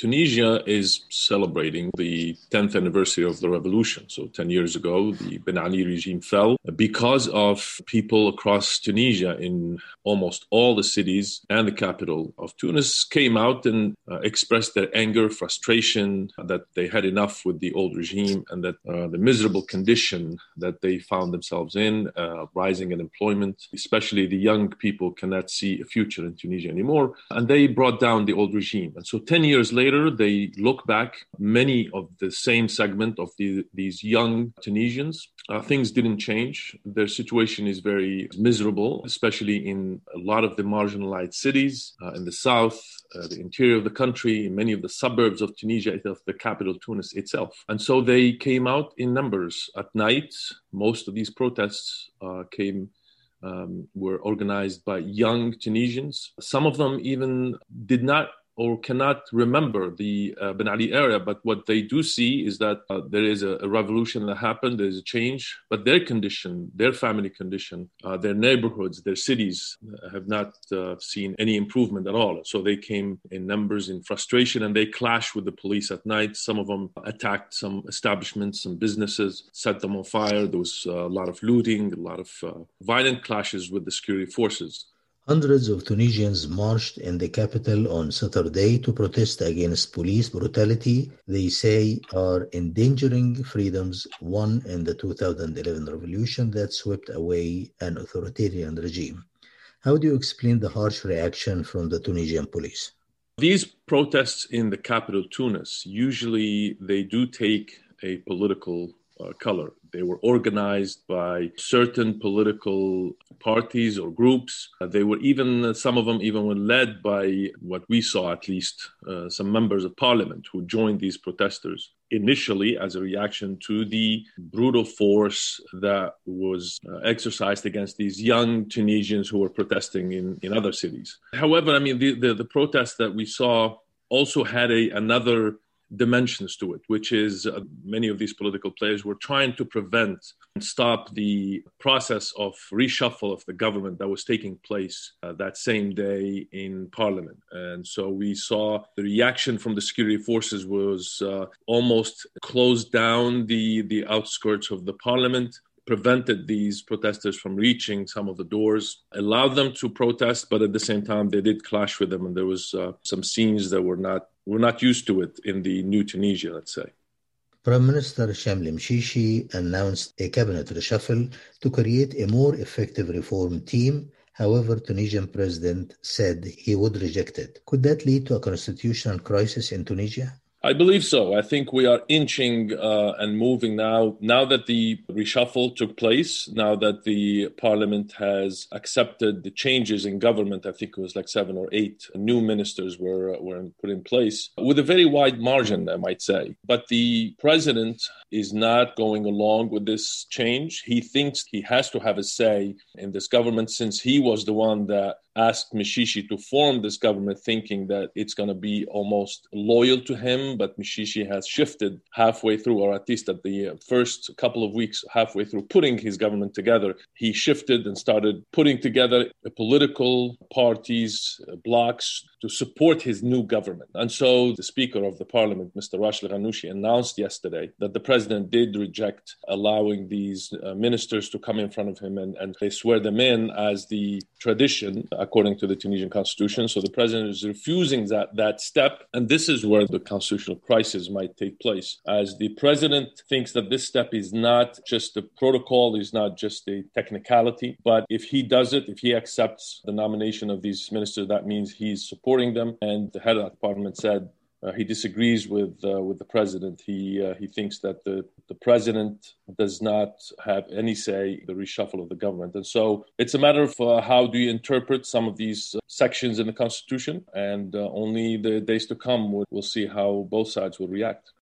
Tunisia is celebrating the 10th anniversary of the revolution. So 10 years ago, the Ben Ali regime fell because of people across Tunisia in almost all the cities and the capital of Tunis came out and expressed their anger, frustration, that they had enough with the old regime and that the miserable condition that they found themselves in, rising unemployment, especially the young people cannot see a future in Tunisia anymore. And they brought down the old regime. And so 10 years later, they look back, many of the same segment of these young Tunisians, things didn't change. Their situation is very miserable, especially in a lot of the marginalized cities in the south, the interior of the country, in many of the suburbs of Tunisia, of the capital, Tunis itself. And so they came out in numbers at night. Most of these protests were organized by young Tunisians. Some of them even did not or cannot remember the Ben Ali era, but what they do see is that there is a revolution that happened, there is a change, but their condition, their family condition, their neighborhoods, their cities have not seen any improvement at all. So they came in numbers in frustration and they clashed with the police at night. Some of them attacked some establishments, some businesses, set them on fire. There was a lot of looting, a lot of violent clashes with the security forces. Hundreds of Tunisians marched in the capital on Saturday to protest against police brutality they say are endangering freedoms won in the 2011 revolution that swept away an authoritarian regime. How do you explain the harsh reaction from the Tunisian police? These protests in the capital, Tunis, usually they do take a political color. They were organized by certain political parties or groups. They were even, some of them even were led by what we saw at least, some members of parliament who joined these protesters initially as a reaction to the brutal force that was exercised against these young Tunisians who were protesting in other cities. However, I mean, the protests that we saw also had another dimensions to it, which is many of these political players were trying to prevent and stop the process of reshuffle of the government that was taking place that same day in parliament. And so we saw the reaction from the security forces was almost closed down the outskirts of the parliament, prevented these protesters from reaching some of the doors, allowed them to protest, but at the same time they did clash with them, and there was some scenes that we're not used to it in the new Tunisia, let's say. Prime Minister Shamli Mshishi announced a cabinet reshuffle to create a more effective reform team. However, Tunisian president said he would reject it. Could that lead to a constitutional crisis in Tunisia? I believe so. I think we are inching and moving now that the reshuffle took place, now that the parliament has accepted the changes in government. I think it was like 7 or 8 new ministers were put in place with a very wide margin, I might say. But the president is not going along with this change. He thinks he has to have a say in this government since he was the one that asked Mshishi to form this government, thinking that it's going to be almost loyal to him. But Mshishi has shifted halfway through, or at least at the first couple of weeks, halfway through putting his government together. He shifted and started putting together political parties, blocs, to support his new government. And so the Speaker of the Parliament, Mr. Rashid Ghannouchi, announced yesterday that the president did reject allowing these ministers to come in front of him and they swear them in as the tradition according to the Tunisian constitution. So the president is refusing that step. And this is where the constitutional crisis might take place, as the president thinks that this step is not just a protocol, is not just a technicality, but if he does it, if he accepts the nomination of these ministers, that means he's supporting them. And the head of the parliament said he disagrees with the president. He thinks that the president does not have any say in the reshuffle of the government. And so it's a matter of how do you interpret some of these sections in the constitution, and only the days to come we'll see how both sides will react.